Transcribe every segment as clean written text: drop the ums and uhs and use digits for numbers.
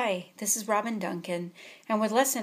Hi, this is Robin Duncan, and with Lesson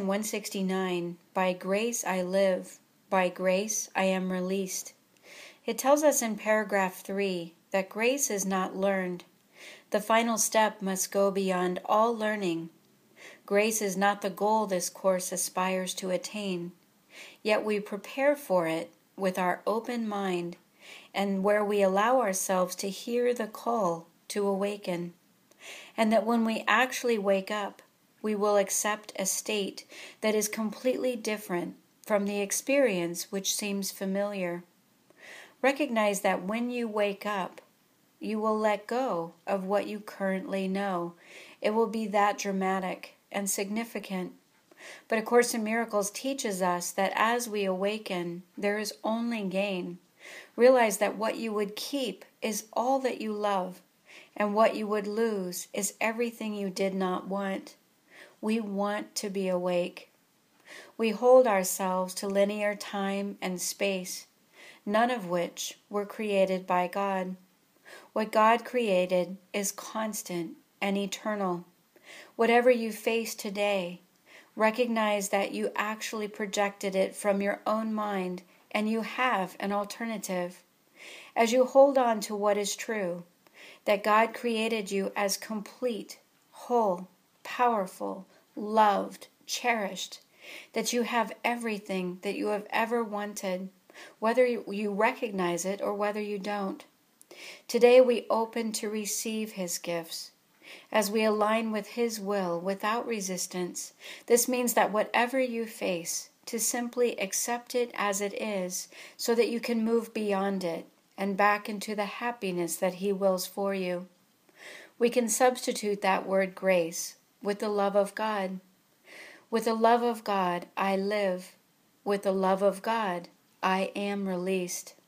169, By Grace I Live, by Grace I Am Released. It tells us in paragraph 3 that grace is not learned. The final step must go beyond all learning. Grace is not the goal this course aspires to attain, yet we prepare for it with our open mind and where we allow ourselves to hear the call to awaken. And that when we actually wake up, we will accept a state that is completely different from the experience which seems familiar. Recognize that when you wake up, you will let go of what you currently know. It will be that dramatic and significant. But A Course in Miracles teaches us that as we awaken, there is only gain. Realize that what you would keep is all that you love, and what you would lose is everything you did not want. We want to be awake. We hold ourselves to linear time and space, none of which were created by God. What God created is constant and eternal. Whatever you face today, recognize that you actually projected it from your own mind, and you have an alternative. As you hold on to what is true, that God created you as complete, whole, powerful, loved, cherished, that you have everything that you have ever wanted, whether you recognize it or whether you don't. Today we open to receive His gifts. As we align with His will without resistance, this means that whatever you face, to simply accept it as it is so that you can move beyond it and back into the happiness that He wills for you. We can substitute that word grace with the love of God. With the love of God, I live. With the love of God, I am released.